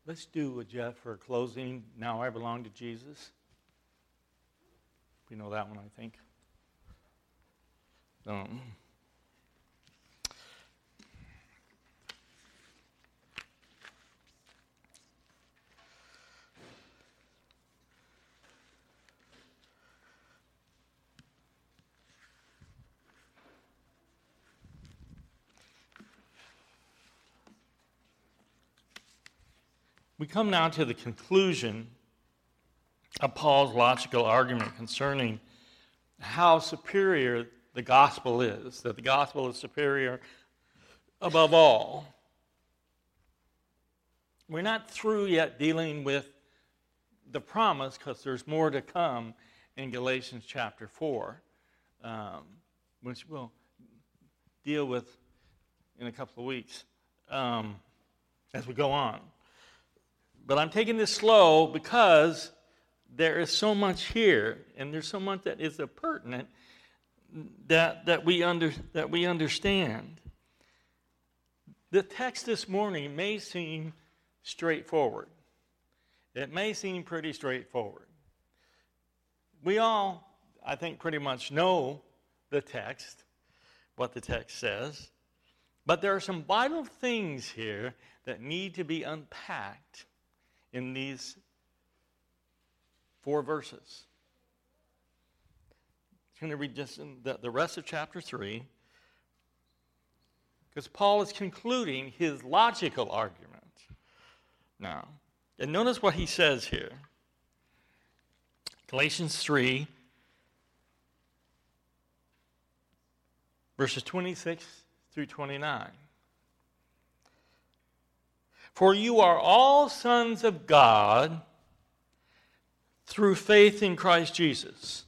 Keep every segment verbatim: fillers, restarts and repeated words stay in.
Let's do with Jeff for closing. Now I belong to Jesus. We know that one, I think. Um, we come now to the conclusion of Paul's logical argument concerning how superior the gospel is, that the gospel is superior above all. We're not through yet dealing with the promise, because there's more to come in Galatians chapter four, um, which we'll deal with in a couple of weeks um, as we go on. But I'm taking this slow because there is so much here, and there's so much that is pertinent that, that, we under, that we understand. The text this morning may seem straightforward. It may seem pretty straightforward. We all, I think, pretty much know the text, what the text says. But there are some vital things here that need to be unpacked in these four verses. I'm going to read just the, the rest of chapter three, because Paul is concluding his logical argument now. And notice what he says here. Galatians three, verses twenty-six through twenty-nine. For you are all sons of God through faith in Christ Jesus.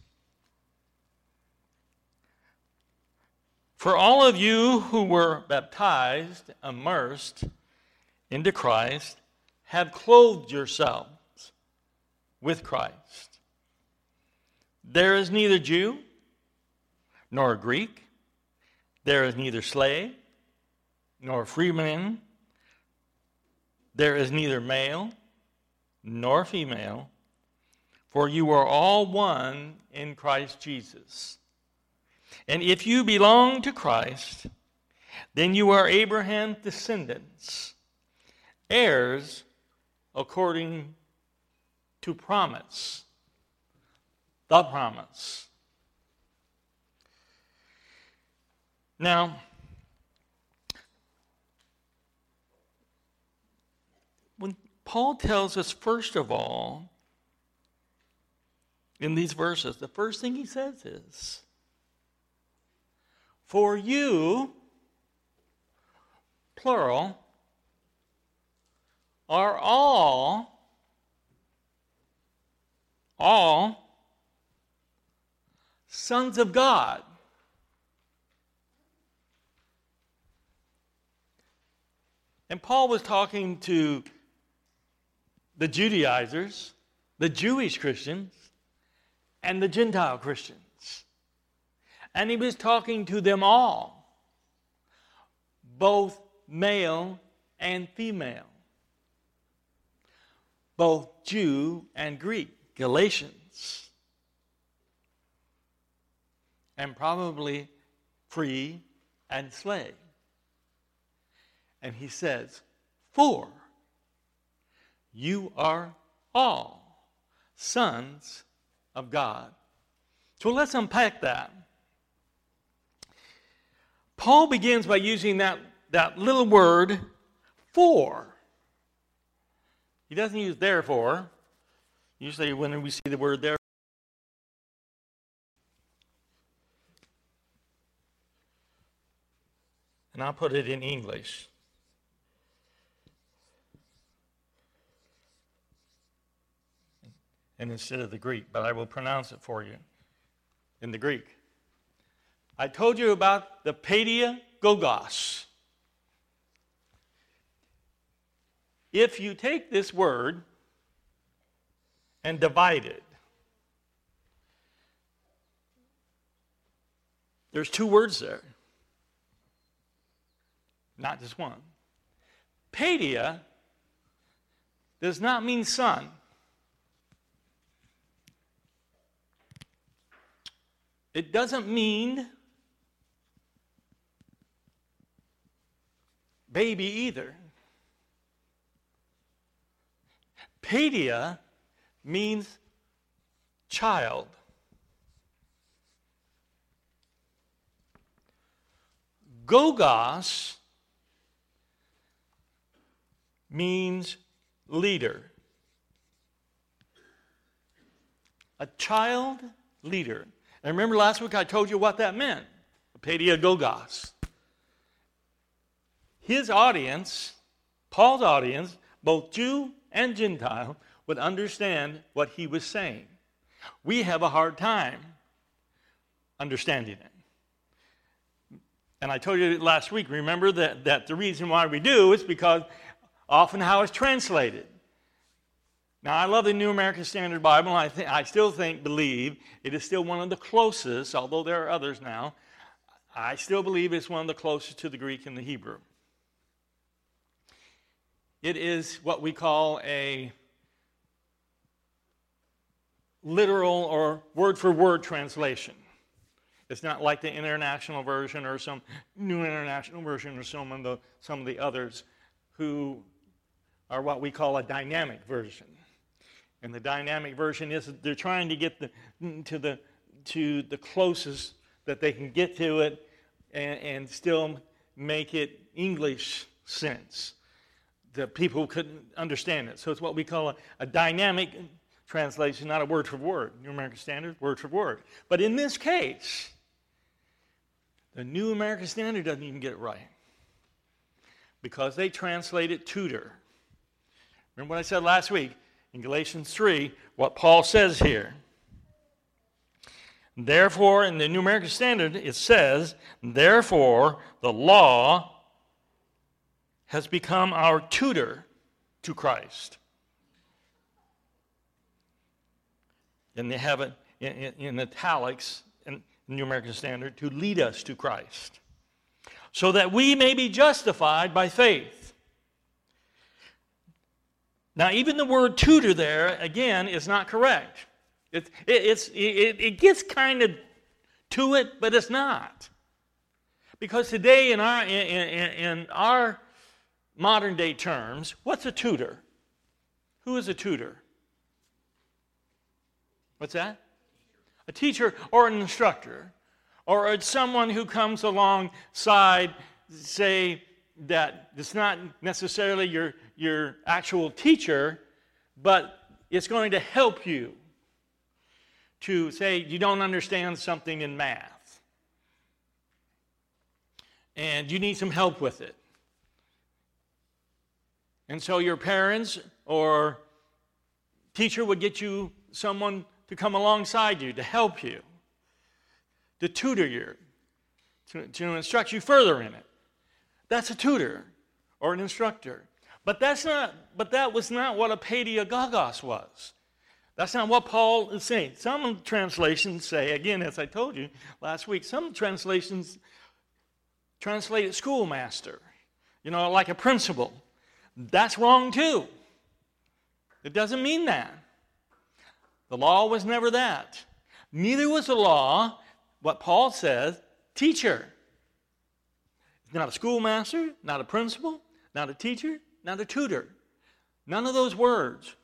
For all of you who were baptized, immersed into Christ, have clothed yourselves with Christ. There is neither Jew nor Greek. There is neither slave nor freeman. There is neither male nor female, for you are all one in Christ Jesus. And if you belong to Christ, then you are Abraham's descendants, heirs according to promise, the promise. Now, when Paul tells us, first of all, in these verses, the first thing he says is, for you, plural, are all, all sons of God. And Paul was talking to the Judaizers, the Jewish Christians, and the Gentile Christians. And he was talking to them all, both male and female, both Jew and Greek, Galatians, and probably free and slave. And he says, for you are all sons of God. So let's unpack that. Paul begins by using that, that little word, for. He doesn't use therefore. Usually when we see the word therefore, and I'll put it in English. And instead of the Greek, but I will pronounce it for you in the Greek. I told you about the paidagogos. If you take this word and divide it, there's two words there, not just one. Paidia does not mean son. It doesn't mean baby either. Paidia means child. Gogos means leader. A child leader. And remember last week I told you what that meant. Paidiagogos. His audience, Paul's audience, both Jew and Gentile, would understand what he was saying. We have a hard time understanding it. And I told you last week, remember that, that the reason why we do is because often how it's translated. Now, I love the New American Standard Bible, and I, th- I still think, believe, it is still one of the closest, although there are others now, I still believe it's one of the closest to the Greek and the Hebrew. It is what we call a literal or word-for-word translation. It's not like the International Version or some New International Version or some of the, some of the others who are what we call a dynamic version. And the dynamic version is that they're trying to get the, to, the, to the closest that they can get to it and, and still make it English sense. The people couldn't understand it. So it's what we call a, a dynamic translation, not a word for word. New American Standard, word for word. But in this case, the New American Standard doesn't even get it right because they translate it tutor. Remember what I said last week in Galatians three, what Paul says here. Therefore, in the New American Standard, it says, therefore, the law has become our tutor to Christ. And they have it in, in, in italics in the New American Standard, to lead us to Christ, so that we may be justified by faith. Now, even the word tutor there, again, is not correct. It, it, it's, it, it gets kind of to it, but it's not. Because today, in our, in, in, in our modern day terms, what's a tutor? Who is a tutor? What's that? A teacher or an instructor, or it's someone who comes alongside, say, that it's not necessarily your, your actual teacher, but it's going to help you to say you don't understand something in math, and you need some help with it. And so your parents or teacher would get you someone to come alongside you, to help you, to tutor you, to, to instruct you further in it. That's a tutor or an instructor. But that's not. But that was not what a paidiagogos was. That's not what Paul is saying. Some translations say, again, as I told you last week, some translations translate it schoolmaster, you know, like a principal. That's wrong too. It doesn't mean that. The law was never that. Neither was the law, what Paul says, teacher. Not a schoolmaster, not a principal, not a teacher, not a tutor. None of those words.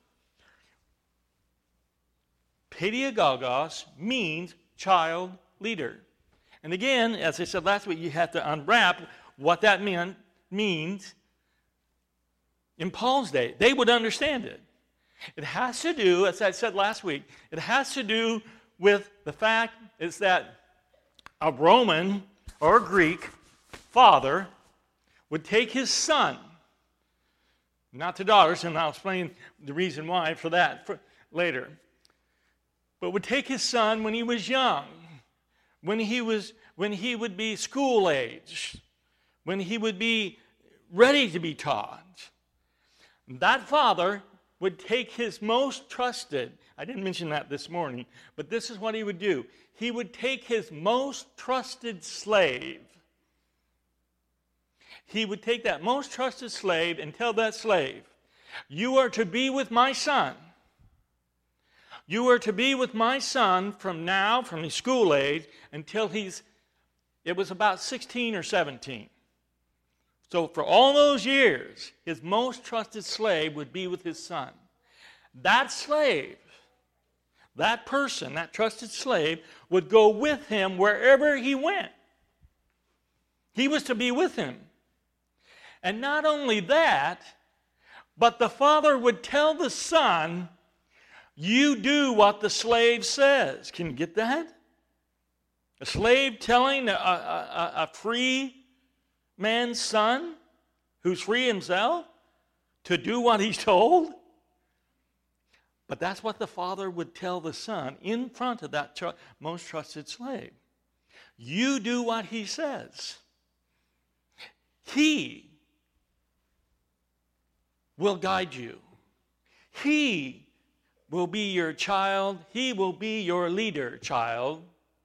Paidiagogos means child leader. And again, as I said last week, you have to unwrap what that meant, means in Paul's day. They would understand it. It has to do, as I said last week, it has to do with the fact is that a Roman or a Greek father would take his son, not the daughters, and I'll explain the reason why for that for later, but would take his son when he was young, when he was when he would be school age, when he would be ready to be taught. That father would take his most trusted, I didn't mention that this morning, but this is what he would do. He would take his most trusted slave. He would take that most trusted slave and tell that slave, You are to be with my son. You are to be with my son from now, from his school age, until he's, it was about sixteen or seventeen. So for all those years, his most trusted slave would be with his son. That slave, that person, that trusted slave, would go with him wherever he went. He was to be with him. And not only that, but the father would tell the son, you do what the slave says. Can you get that? A slave telling a, a, a, a free man's son, who's free himself, to do what he's told. But that's what the father would tell the son in front of that tr- most trusted slave. You do what he says. He will guide you. He will be your child. He will be your leader, child.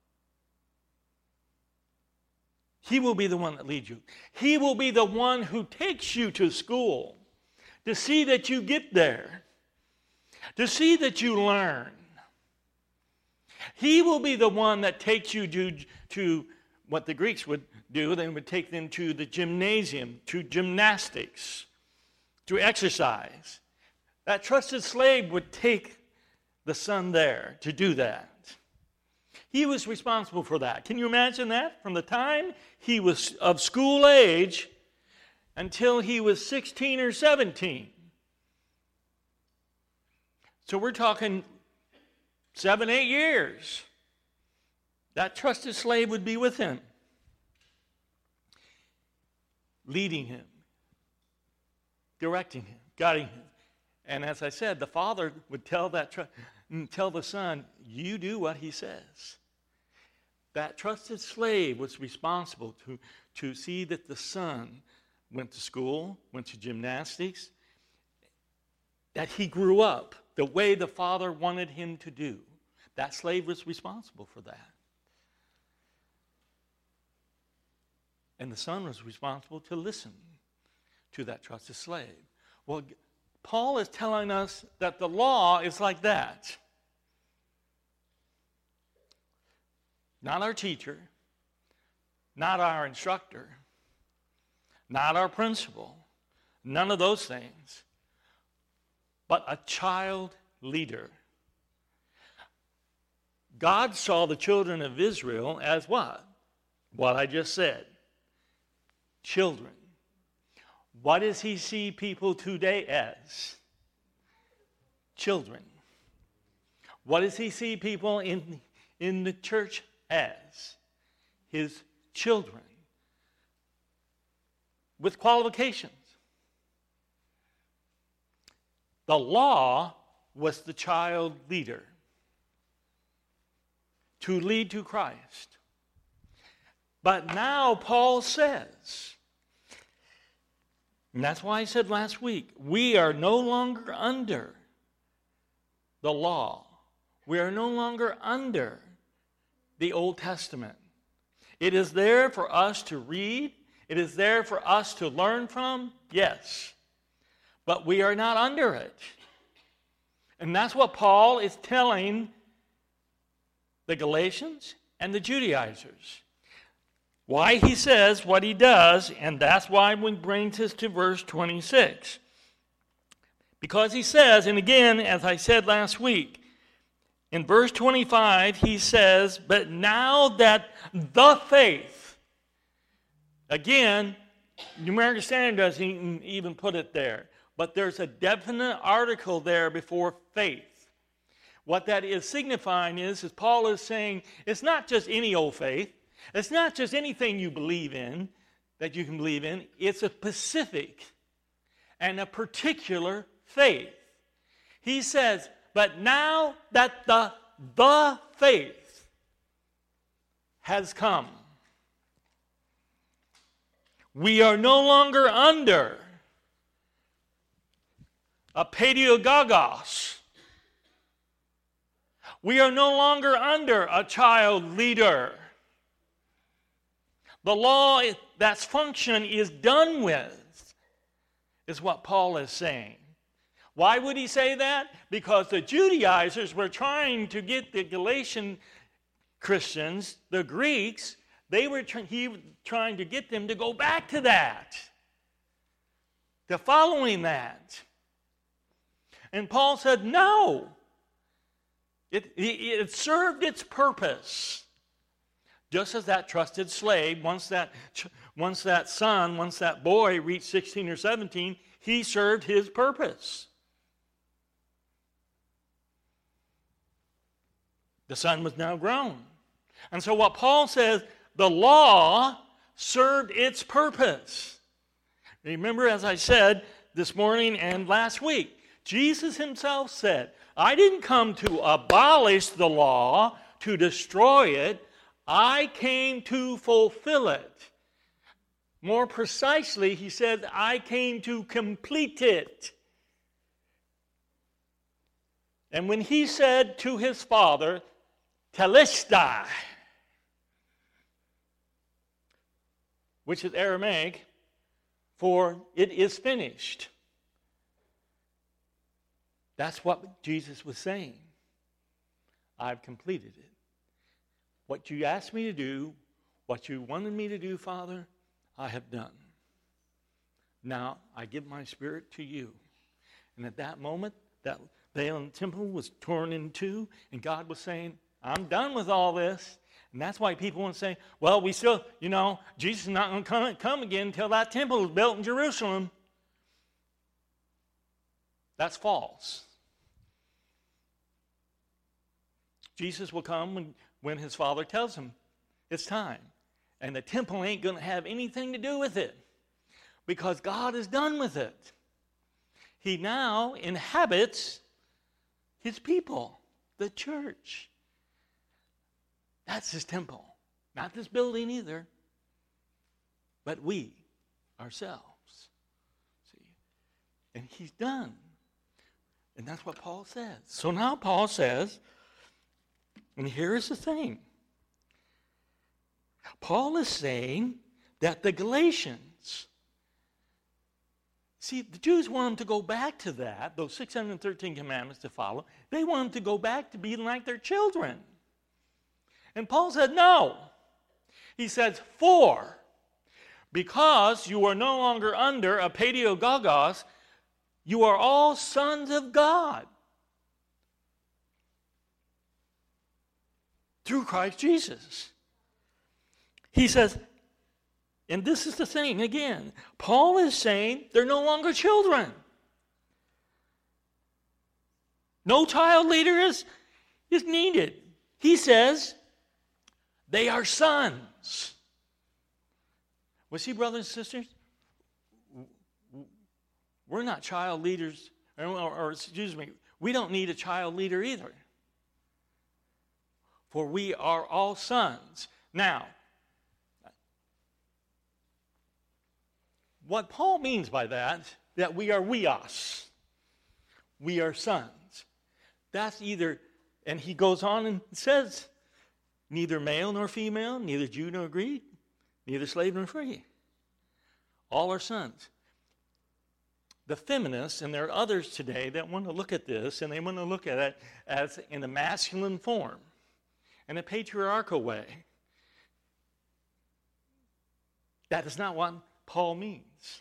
He will be the one that leads you. He will be the one who takes you to school to see that you get there, to see that you learn. He will be the one that takes you to, to what the Greeks would do. They would take them to the gymnasium, to gymnastics, to exercise. That trusted slave would take the son there to do that. He was responsible for that. Can you imagine that? From the time he was of school age until he was sixteen or seventeen. So we're talking seven, eight years. That trusted slave would be with him, leading him, directing him, guiding him. And as I said, the father would tell that tr- tell the son, you do what he says. That trusted slave was responsible to, to see that the son went to school, went to gymnastics, that he grew up the way the father wanted him to do. That slave was responsible for that. And the son was responsible to listen to that trusted slave. Well, Paul is telling us that the law is like that. Not our teacher, not our instructor, not our principal, none of those things, but a child leader. God saw the children of Israel as what? What I just said. Children. What does he see people today as? Children. What does he see people in, in the church as? His children. With qualifications. The law was the child leader to lead to Christ. But now Paul says, and that's why I said last week, we are no longer under the law. We are no longer under the Old Testament. It is there for us to read. It is there for us to learn from, yes. But we are not under it. And that's what Paul is telling the Galatians and the Judaizers. Why he says what he does, and that's why we brings us to verse twenty-six. Because he says, and again, as I said last week, in verse twenty-five, he says, but now that the faith, again, New American Standard doesn't even put it there, but there's a definite article there before faith. What that is signifying is, is Paul is saying, it's not just any old faith. It's not just anything you believe in that you can believe in. It's a specific and a particular faith. He says, but now that the, the faith has come, we are no longer under a pedagogos. We are no longer under a child leader. The law, that's function is done with, is what Paul is saying. Why would he say that? Because the Judaizers were trying to get the Galatian Christians, the Greeks, they were tr- he was trying to get them to go back to that, to following that. And Paul said, no. It, it, it served its purpose. Just as that trusted slave, once that, once that son, once that boy reached sixteen or seventeen, he served his purpose. The son was now grown. And so what Paul says, the law served its purpose. Remember, as I said this morning and last week, Jesus himself said, I didn't come to abolish the law, to destroy it. I came to fulfill it. More precisely, he said, I came to complete it. And when he said to his father, Telestai, which is Aramaic for it is finished. That's what Jesus was saying. I've completed it. What you asked me to do, what you wanted me to do, Father, I have done. Now I give my spirit to you. And at that moment, that veil in the temple was torn in two, and God was saying, I'm done with all this. And that's why people want to say, well, we still, you know, Jesus is not going to come, come again until that temple is built in Jerusalem. That's false. Jesus will come when, when his Father tells him it's time. And the temple ain't going to have anything to do with it because God is done with it. He now inhabits his people, the church. That's his temple. Not this building either, but we ourselves. See? And he's done. And that's what Paul says. So now Paul says, and here's the thing. Paul is saying that the Galatians, see, the Jews want them to go back to that, those six hundred thirteen commandments to follow. They want them to go back to being like their children. And Paul said, no. He says, for, because you are no longer under a pedagogos, you are all sons of God through Christ Jesus. He says, and this is the thing again, Paul is saying they're no longer children. No child leader is, is needed. He says they are sons. Well, see, brothers and sisters, we're not child leaders, or, or excuse me, we don't need a child leader either. For we are all sons. Now, what Paul means by that, that we are weos. We are sons. That's either, and he goes on and says, neither male nor female, neither Jew nor Greek, neither slave nor free. All are sons. The feminists, and there are others today that want to look at this, and they want to look at it as in a masculine form, in a patriarchal way. That is not what Paul means.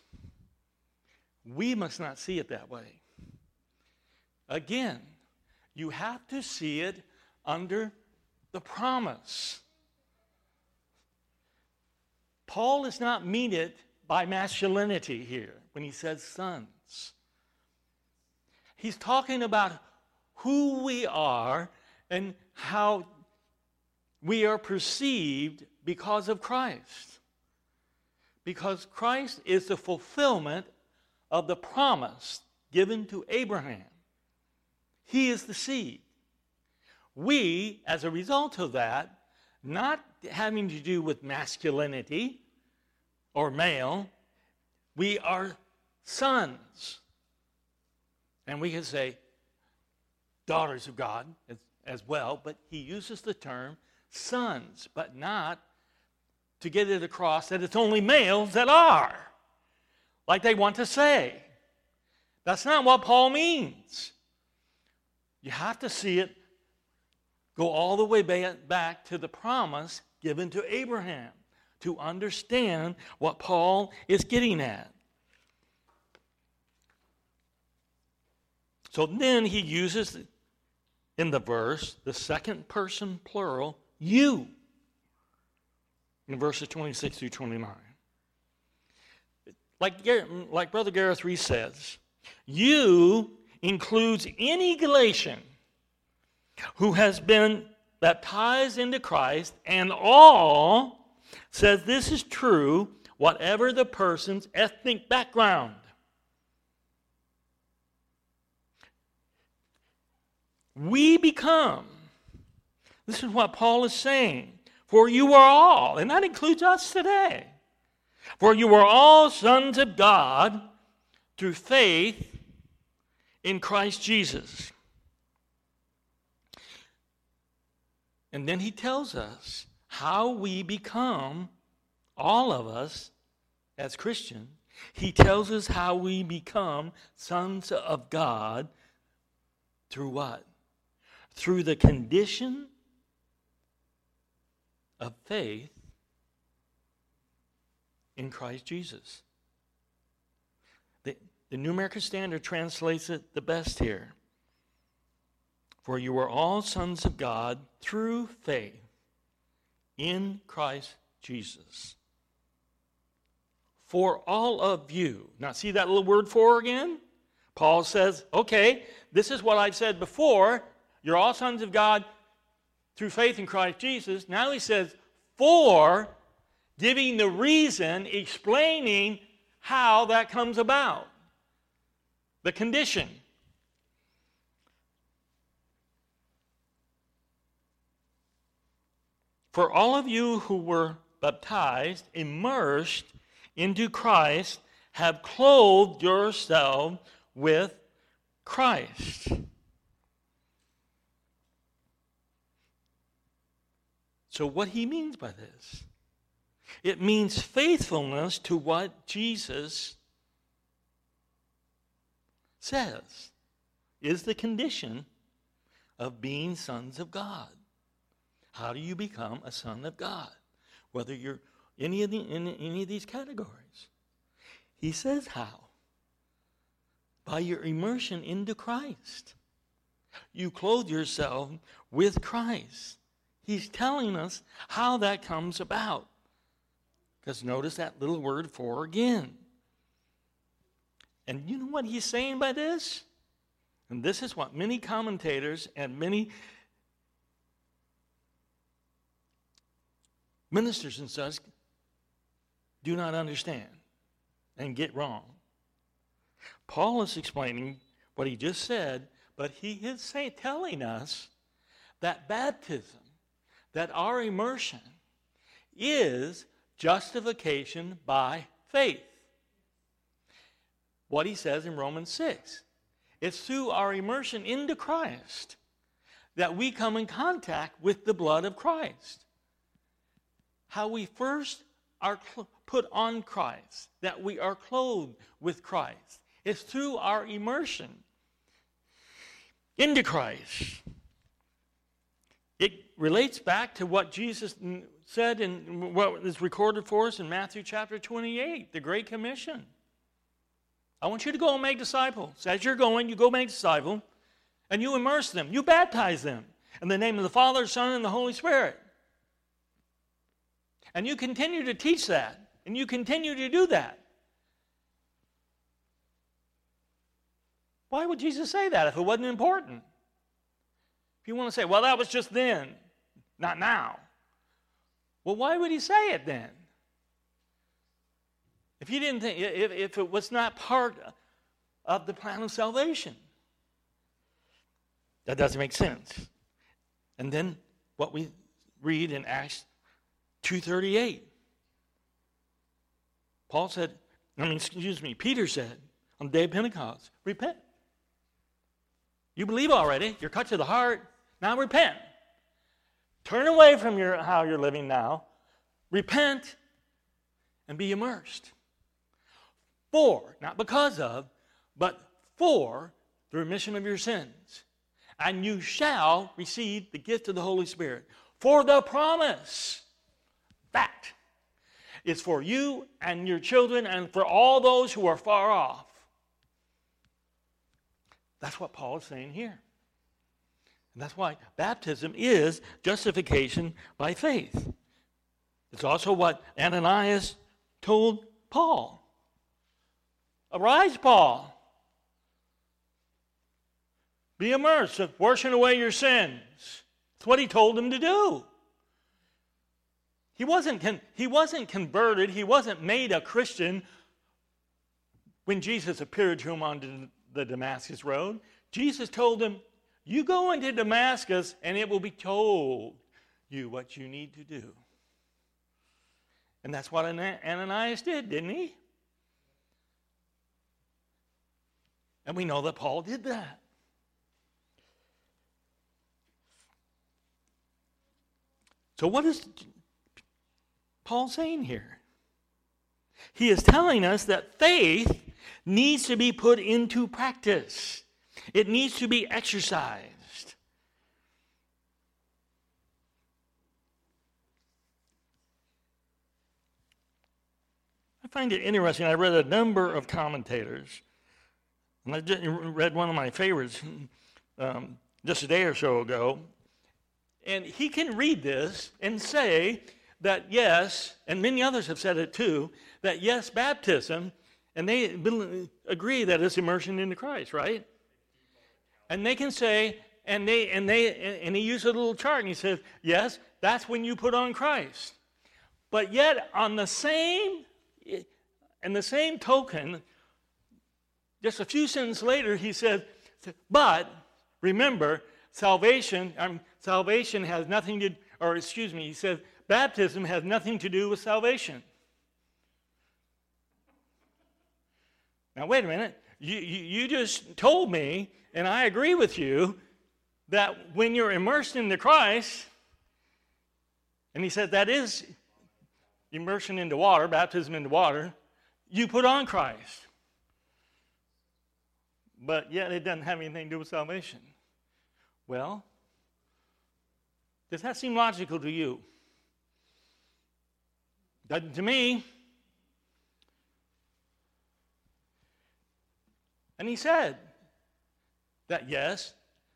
We must not see it that way. Again, you have to see it under the promise. Paul does not mean it by masculinity here when he says sons. He's talking about who we are and how we are perceived because of Christ. Because Christ is the fulfillment of the promise given to Abraham. He is the seed. We, as a result of that, not having to do with masculinity or male, we are sons. And we can say daughters of God as, as well, but he uses the term sons, but not to get it across that it's only males that are, like they want to say. That's not what Paul means. You have to see it go all the way back to the promise given to Abraham to understand what Paul is getting at. So then he uses in the verse the second person plural, you, in verses twenty-six through twenty-nine. Like, like Brother Gareth Reese says, you includes any Galatian who has been baptized into Christ, and all says this is true, whatever the person's ethnic background. We become, this is what Paul is saying, for you are all, and that includes us today, for you are all sons of God through faith in Christ Jesus. And then he tells us how we become, all of us as Christians, he tells us how we become sons of God through what? Through the condition of faith in Christ Jesus. The, the New American Standard translates it the best here. For you are all sons of God through faith in Christ Jesus. For all of you. Now see that little word for again? Paul says, okay, this is what I've said before. You're all sons of God through faith in Christ Jesus. Now he says, for, giving the reason, explaining how that comes about. The condition. For all of you who were baptized, immersed into Christ, have clothed yourselves with Christ. So what he means by this? It means faithfulness to what Jesus says is the condition of being sons of God. How do you become a son of God? Whether you're any of the, in any of these categories. He says how? By your immersion into Christ. You clothe yourself with Christ. He's telling us how that comes about. Because notice that little word for again. And you know what he's saying by this? And this is what many commentators and many ministers and such do not understand and get wrong. Paul is explaining what he just said, but he is saying, telling us that baptism, that our immersion is justification by faith. What he says in Romans six. It's through our immersion into Christ that we come in contact with the blood of Christ. How we first are cl- put on Christ, that we are clothed with Christ. It's through our immersion into Christ. It relates back to what Jesus said and what is recorded for us in Matthew chapter twenty-eight, the Great Commission. I want you to go and make disciples. As you're going, you go make disciples, and you immerse them. You baptize them in the name of the Father, Son, and the Holy Spirit. And you continue to teach that, and you continue to do that. Why would Jesus say that if it wasn't important? If you want to say, well, that was just then, not now. Well, why would he say it then? If you didn't think, if, if it was not part of the plan of salvation. That doesn't make sense. And then what we read in Acts two thirty-eight. Paul said, I mean, excuse me, Peter said on the day of Pentecost, repent. You believe already, you're cut to the heart, now repent. Turn away from your how you're living now, repent, and be immersed. For, not because of, but for the remission of your sins. And you shall receive the gift of the Holy Spirit. For the promise. That is for you and your children and for all those who are far off. That's what Paul is saying here. And that's why baptism is justification by faith. It's also what Ananias told Paul. Arise, Paul. Be immersed, washing away your sins. That's what he told him to do. He wasn't, con- he wasn't converted. He wasn't made a Christian when Jesus appeared to him on the Damascus road. Jesus told him, you go into Damascus and it will be told you what you need to do. And that's what Ananias did, didn't he? And we know that Paul did that. So what is Paul saying here? He is telling us that faith needs to be put into practice. It needs to be exercised. I find it interesting. I read a number of commentators, and I just read one of my favorites um, just a day or so ago, and he can read this and say that yes, and many others have said it too, that yes, baptism, and they agree that it's immersion into Christ, right? And they can say, and they and they and he used a little chart and he says, yes, that's when you put on Christ. But yet on the same and the same token, just a few sentences later, he said, but remember, salvation, um, salvation has nothing to, or excuse me, he says, baptism has nothing to do with salvation. Now wait a minute, you, you, you just told me, and I agree with you, that when you're immersed into Christ, and he said that is immersion into water, baptism into water, you put on Christ. But yet it doesn't have anything to do with salvation. Well, does that seem logical to you? Doesn't to me. And he said that yes,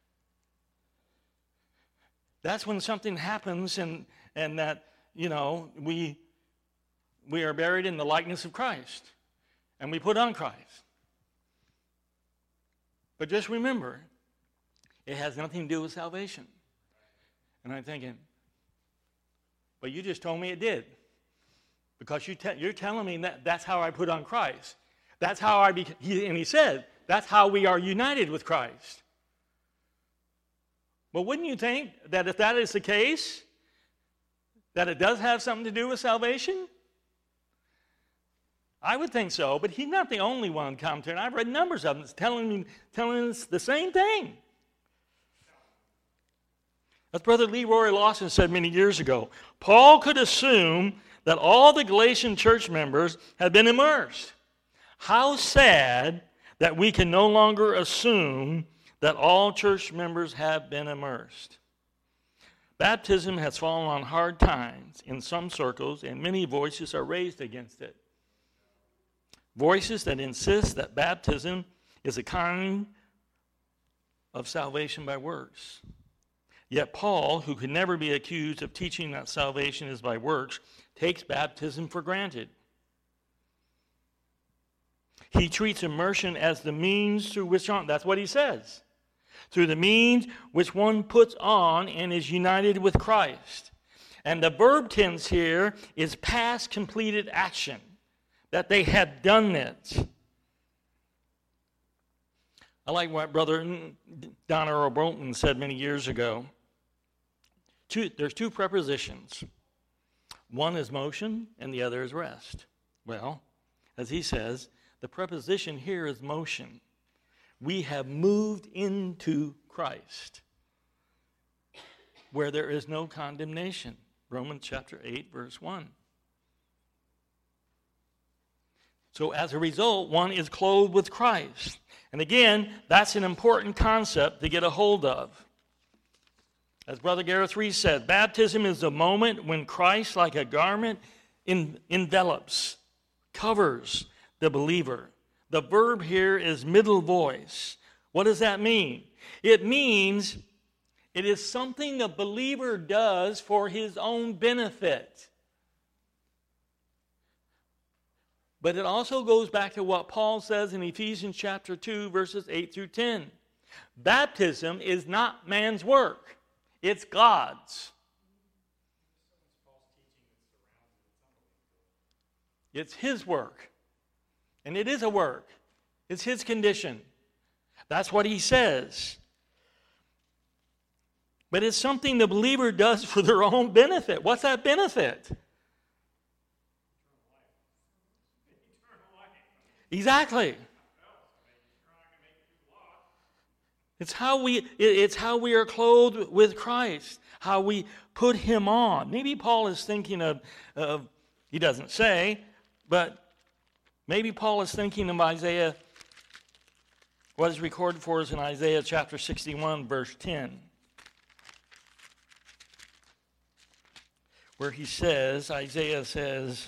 that's when something happens and, and that, you know, we, we are buried in the likeness of Christ and we put on Christ. But just remember, it has nothing to do with salvation. And I'm thinking, but you just told me it did. Because you te- you're telling me that that's how I put on Christ. That's how I became, and he said, that's how we are united with Christ. But wouldn't you think that if that is the case, that it does have something to do with salvation? I would think so, but he's not the only one commentating. I've read numbers of them telling me, telling us the same thing. As Brother Leroy Lawson said many years ago, Paul could assume that all the Galatian church members had been immersed. How sad that we can no longer assume that all church members have been immersed. Baptism has fallen on hard times in some circles, and many voices are raised against it. Voices that insist that baptism is a kind of salvation by works. Yet Paul, who could never be accused of teaching that salvation is by works, takes baptism for granted. He treats immersion as the means through which on, that's what he says, through the means which one puts on and is united with Christ. And the verb tense here is past completed action, that they had done it. I like what Brother Don Earl Bolton said many years ago. Two, there's two prepositions. One is motion and the other is rest. Well, as he says, the preposition here is motion. We have moved into Christ, where there is no condemnation. Romans chapter eight, verse one. So as a result, one is clothed with Christ. And again, that's an important concept to get a hold of. As Brother Gareth Reese said, baptism is the moment when Christ, like a garment, in, envelops, covers the believer. The verb here is middle voice. What does that mean? It means it is something the believer does for his own benefit. But it also goes back to what Paul says in Ephesians chapter two, verses eight through ten. Baptism is not man's work. It's God's. It's his work. And it is a work. It's his condition. That's what he says. But it's something the believer does for their own benefit. What's that benefit? Exactly. It's how we it's how we are clothed with Christ, how we put him on. Maybe Paul is thinking of, of he doesn't say, but maybe Paul is thinking of Isaiah, what is recorded for us in Isaiah chapter sixty-one, verse ten. Where he says, Isaiah says,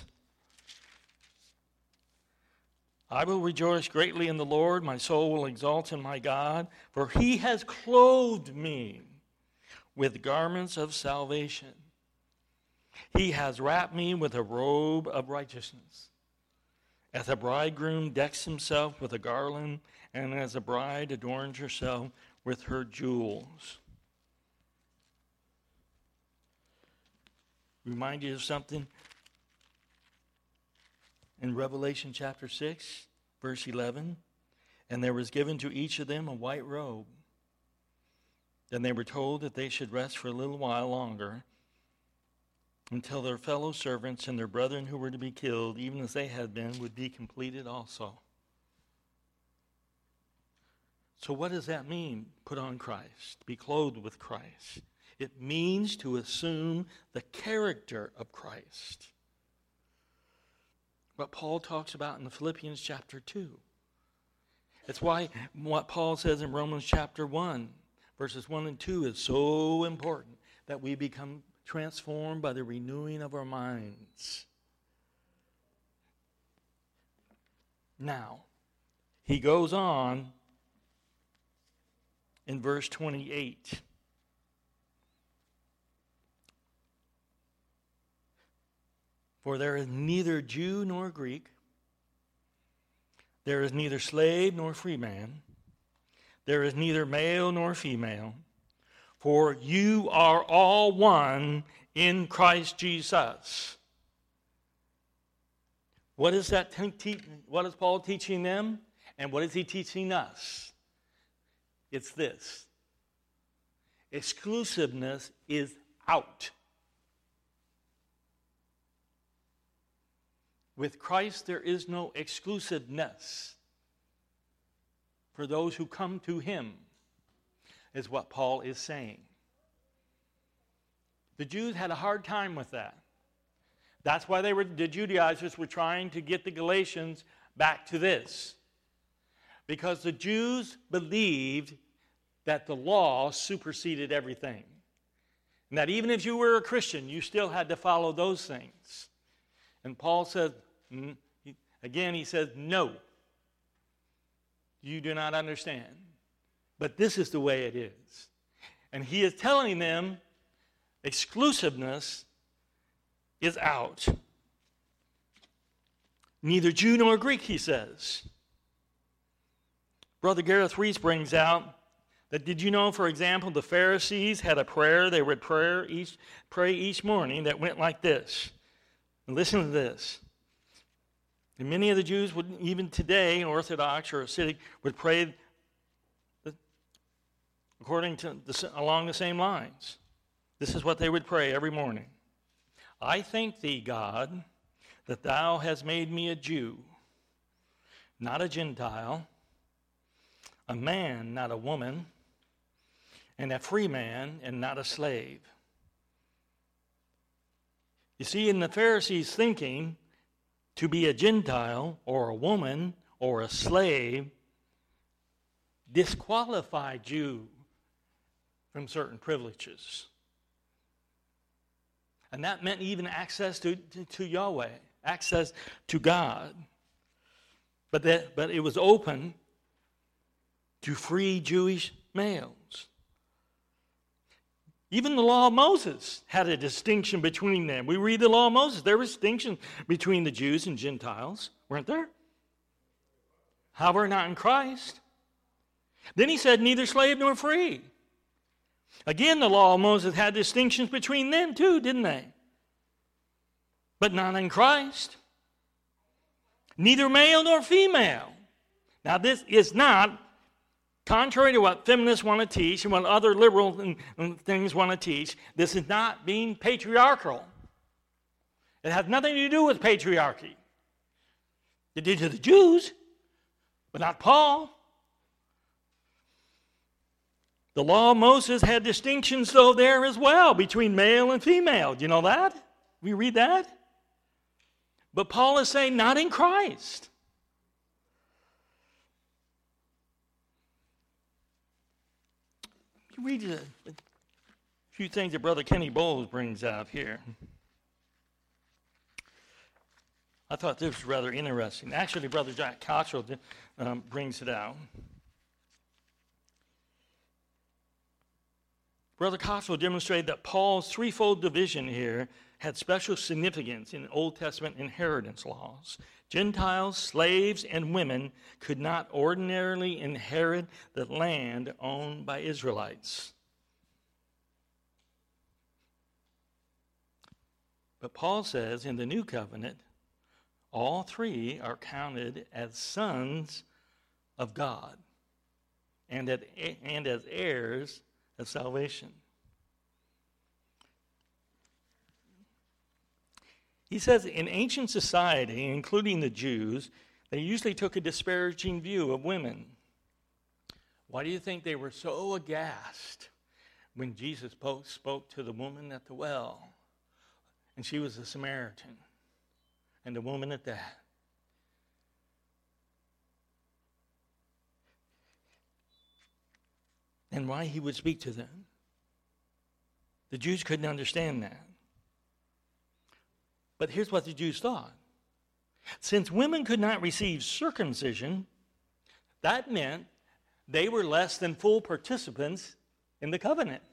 I will rejoice greatly in the Lord, my soul will exult in my God, for he has clothed me with garments of salvation. He has wrapped me with a robe of righteousness. As a bridegroom decks himself with a garland, and as a bride adorns herself with her jewels. Remind you of something? In Revelation chapter six, verse eleven, and there was given to each of them a white robe. Then they were told that they should rest for a little while longer until their fellow servants and their brethren who were to be killed, even as they had been, would be completed also. So what does that mean, put on Christ, be clothed with Christ? It means to assume the character of Christ. What Paul talks about in the Philippians chapter two. It's why what Paul says in Romans chapter one, verses one and two is so important, that we become transformed by the renewing of our minds. Now, he goes on in verse twenty-eight. For there is neither Jew nor Greek, there is neither slave nor free man, there is neither male nor female, for you are all one in Christ Jesus. What is that? Te- what is Paul teaching them? And what is he teaching us? It's this. Exclusiveness is out. With Christ, there is no exclusiveness for those who come to him, is what Paul is saying. The Jews had a hard time with that. That's why they were, the Judaizers were trying to get the Galatians back to this. Because the Jews believed that the law superseded everything. And that even if you were a Christian, you still had to follow those things. And Paul said, again, he says, no, you do not understand. But this is the way it is. And he is telling them exclusiveness is out. Neither Jew nor Greek, he says. Brother Gareth Reese brings out that, did you know, for example, the Pharisees had a prayer they would pray each, pray each morning that went like this. And listen to this. And many of the Jews would, even today, Orthodox or Hasidic, would pray according to the, along the same lines. This is what they would pray every morning. I thank thee, God, that thou hast made me a Jew, not a Gentile, a man, not a woman, and a free man, and not a slave. You see, in the Pharisees' thinking, to be a Gentile or a woman or a slave disqualified you from certain privileges. And that meant even access to, to, to Yahweh, access to God. But, that, but it was open to free Jewish males. Even the law of Moses had a distinction between them. We read the law of Moses. There was a distinction between the Jews and Gentiles, weren't there? However, not in Christ. Then he said, neither slave nor free. Again, the law of Moses had distinctions between them too, didn't they? But not in Christ. Neither male nor female. Now, this is not, contrary to what feminists want to teach and what other liberal things want to teach, this is not being patriarchal. It has nothing to do with patriarchy. It did to the Jews, but not Paul. The law of Moses had distinctions, though, there as well between male and female. Do you know that? We read that? But Paul is saying, not in Christ. You read a, a few things that Brother Kenny Bowles brings out here. I thought this was rather interesting. Actually, Brother Jack Cottrell um, brings it out. Brother Cottrell demonstrated that Paul's threefold division here had special significance in Old Testament inheritance laws. Gentiles, slaves, and women could not ordinarily inherit the land owned by Israelites. But Paul says in the New Covenant, all three are counted as sons of God and as heirs of salvation. He says in ancient society, including the Jews, they usually took a disparaging view of women. Why do you think they were so aghast when Jesus spoke to the woman at the well? And she was a Samaritan, and the woman at that. And why he would speak to them. The Jews couldn't understand that. But here's what the Jews thought. Since women could not receive circumcision, that meant they were less than full participants in the covenant.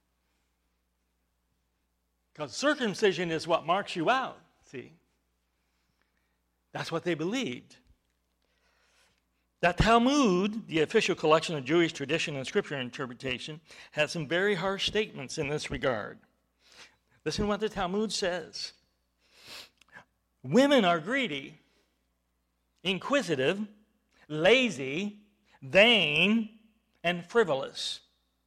Because circumcision is what marks you out, see? That's what they believed. That Talmud, the official collection of Jewish tradition and scripture interpretation, has some very harsh statements in this regard. Listen to what the Talmud says. Women are greedy, inquisitive, lazy, vain, and frivolous.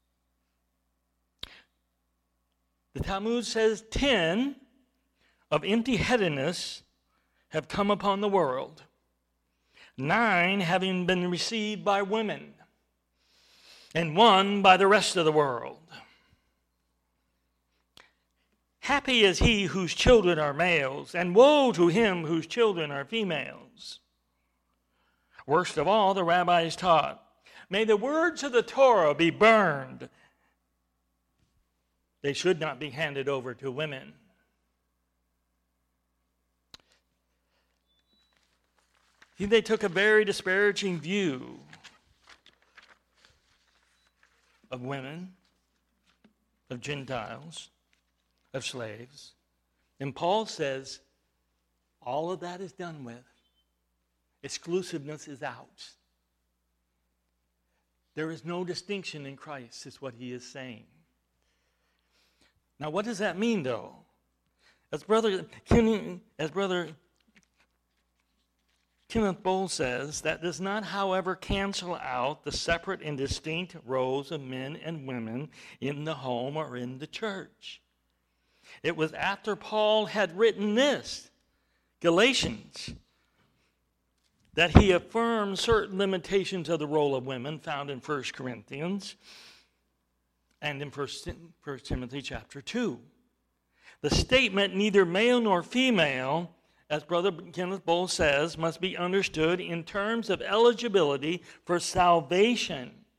The Talmud says ten of empty-headedness have come upon the world, nine having been received by women, and one by the rest of the world. Happy is he whose children are males, and woe to him whose children are females. Worst of all, the rabbis taught, may the words of the Torah be burned. They should not be handed over to women. See, they took a very disparaging view of women, of Gentiles, of slaves. And Paul says, all of that is done with. Exclusiveness is out. There is no distinction in Christ, is what he is saying. Now, what does that mean, though? As Brother Ken, as Brother Kenneth Bowles says, that does not, however, cancel out the separate and distinct roles of men and women in the home or in the church. It was after Paul had written this, Galatians, that he affirmed certain limitations of the role of women found in First Corinthians and in First Timothy chapter two. The statement, neither male nor female, as Brother Kenneth Bowles says, must be understood in terms of eligibility for salvation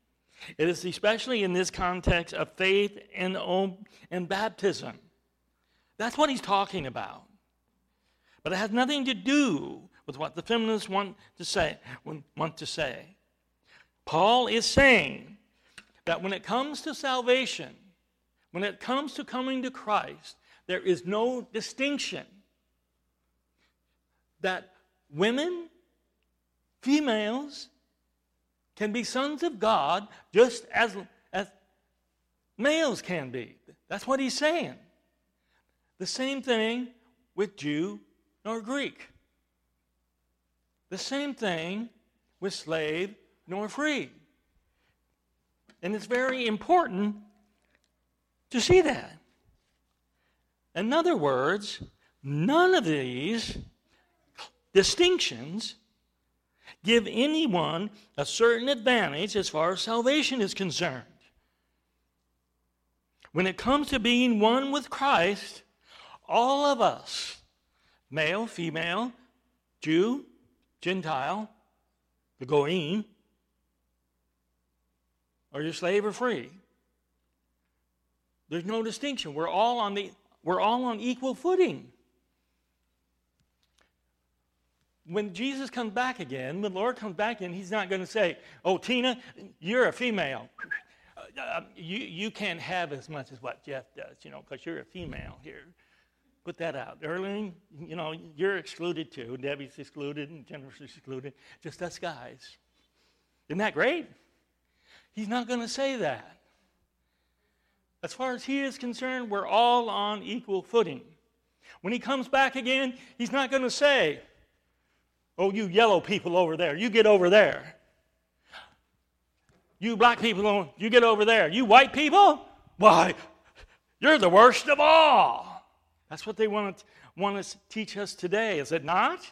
It is especially in this context of faith and, and baptism. That's what he's talking about. But it has nothing to do with what the feminists want to say. Want to say. Paul is saying that when it comes to salvation, when it comes to coming to Christ, there is no distinction that women, females, can be sons of God just as, as males can be. That's what he's saying. The same thing with Jew nor Greek. The same thing with slave nor free. And it's very important to see that. In other words, none of these distinctions give anyone a certain advantage as far as salvation is concerned. When it comes to being one with Christ, all of us, male, female, Jew, Gentile, the Goyim, are you slave or free? There's no distinction. We're all on the we're all on equal footing. When Jesus comes back again, when the Lord comes back in, he's not going to say, "Oh, Tina, you're a female. Uh, you you can't have as much as what Jeff does, you know, because you're a female here." Put that out. Erling, you know, you're excluded too. Debbie's excluded and Jennifer's excluded. Just us guys. Isn't that great? He's not going to say that. As far as he is concerned, we're all on equal footing. When he comes back again, he's not going to say, "Oh, you yellow people over there, you get over there. You black people, you get over there. You white people, why, you're the worst of all." That's what they want to, want to teach us today, is it not?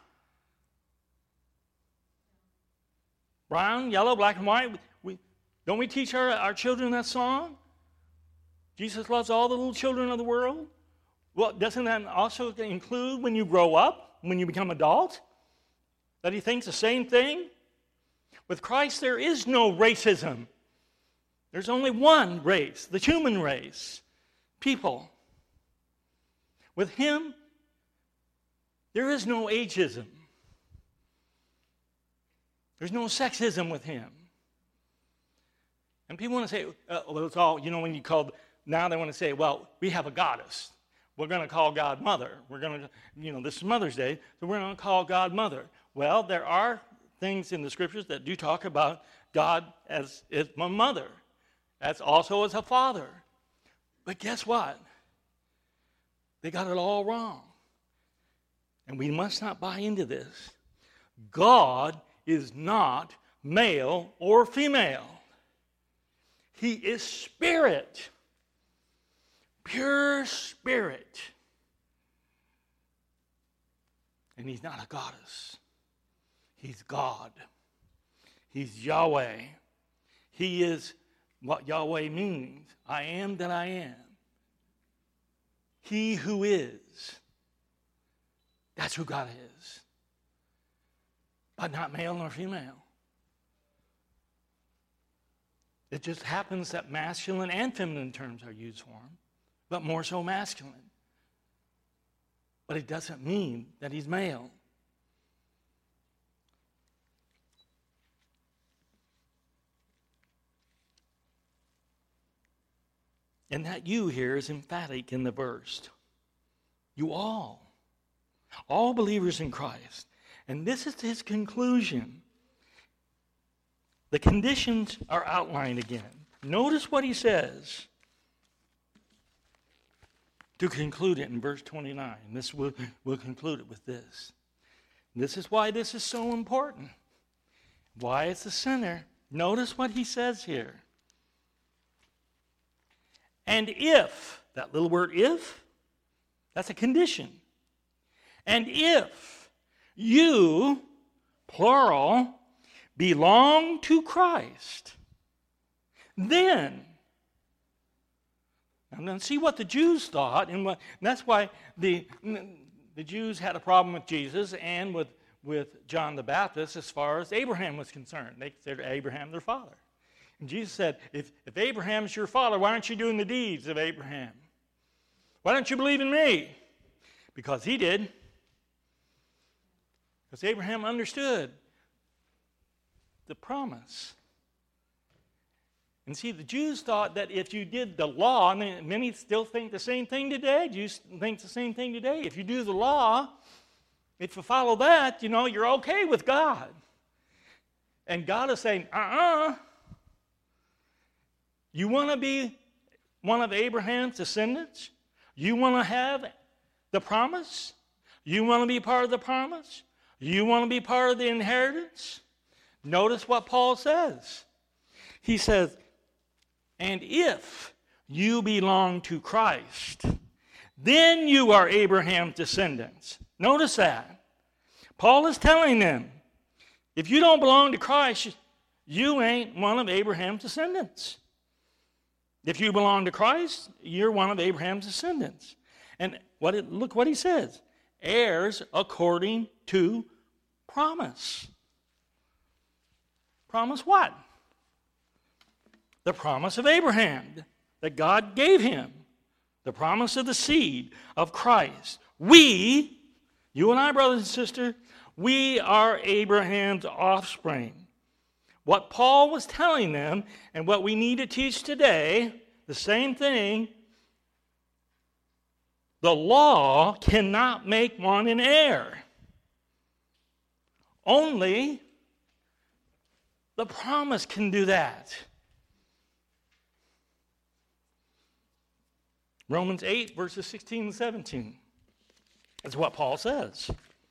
Brown, yellow, black, and white. We, don't we teach our, our children that song? Jesus loves all the little children of the world. Well, doesn't that also include when you grow up, when you become adult? That he thinks the same thing? With Christ, there is no racism. There's only one race, the human race, people. With him, there is no ageism. There's no sexism with him. And people want to say, uh, well, it's all, you know, when you call, now they want to say, well, we have a goddess. We're going to call God Mother. We're going to, you know, this is Mother's Day, so we're going to call God Mother. Well, there are things in the scriptures that do talk about God as, as my mother, as also as a father. But guess what? They got it all wrong. And we must not buy into this. God is not male or female. He is spirit. Pure spirit. And he's not a goddess. He's God. He's Yahweh. He is what Yahweh means. I am that I am. He who is. That's who God is. But not male nor female. It just happens that masculine and feminine terms are used for him, but more so masculine. But it doesn't mean that he's male. And that you here is emphatic in the verse. You all. All believers in Christ. And this is his conclusion. The conditions are outlined again. Notice what he says to conclude it in verse twenty-nine. This will, we'll conclude it with this. This is why this is so important. Why it's the center. Notice what he says here. And if, that little word if, that's a condition. And if you, plural, belong to Christ, then, I'm going to see what the Jews thought, and, what, and that's why the, the Jews had a problem with Jesus and with, with John the Baptist as far as Abraham was concerned. They considered Abraham their father. And Jesus said, if, if Abraham's your father, why aren't you doing the deeds of Abraham? Why don't you believe in me? Because he did. Because Abraham understood the promise. And see, the Jews thought that if you did the law, and many still think the same thing today. Jews think the same thing today. If you do the law, if you follow that, you know, you're okay with God. And God is saying, uh-uh. You want to be one of Abraham's descendants? You want to have the promise? You want to be part of the promise? You want to be part of the inheritance? Notice what Paul says. He says, and if you belong to Christ, then you are Abraham's descendants. Notice that. Paul is telling them, if you don't belong to Christ, you ain't one of Abraham's descendants. If you belong to Christ, you're one of Abraham's descendants. And what it, look what he says. Heirs according to promise. Promise what? The promise of Abraham that God gave him. The promise of the seed of Christ. We, you and I, brothers and sisters, we are Abraham's offspring. What Paul was telling them and what we need to teach today, the same thing. The law cannot make one an heir. Only the promise can do that. Romans eight, verses sixteen and seventeen. That's what Paul says.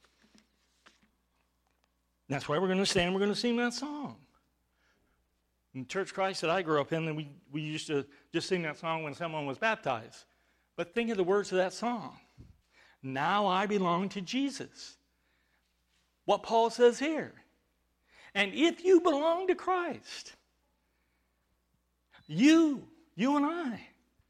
That's why we're going to stand, we're going to sing that song. In Church Christ that I grew up in, and we, we used to just sing that song when someone was baptized. But think of the words of that song. Now I belong to Jesus. What Paul says here. And if you belong to Christ, you, you and I,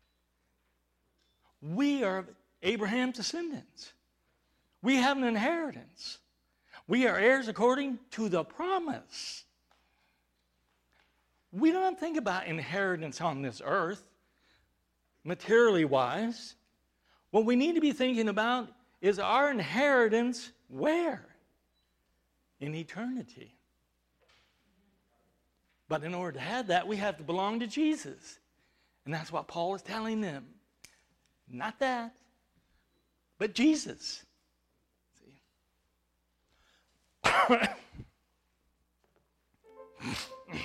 we are Abraham's descendants. We have an inheritance. We are heirs according to the promise. We don't think about inheritance on this earth, materially wise. What we need to be thinking about is our inheritance where? In eternity. But in order to have that, we have to belong to Jesus. And that's what Paul is telling them. Not that, but Jesus. See?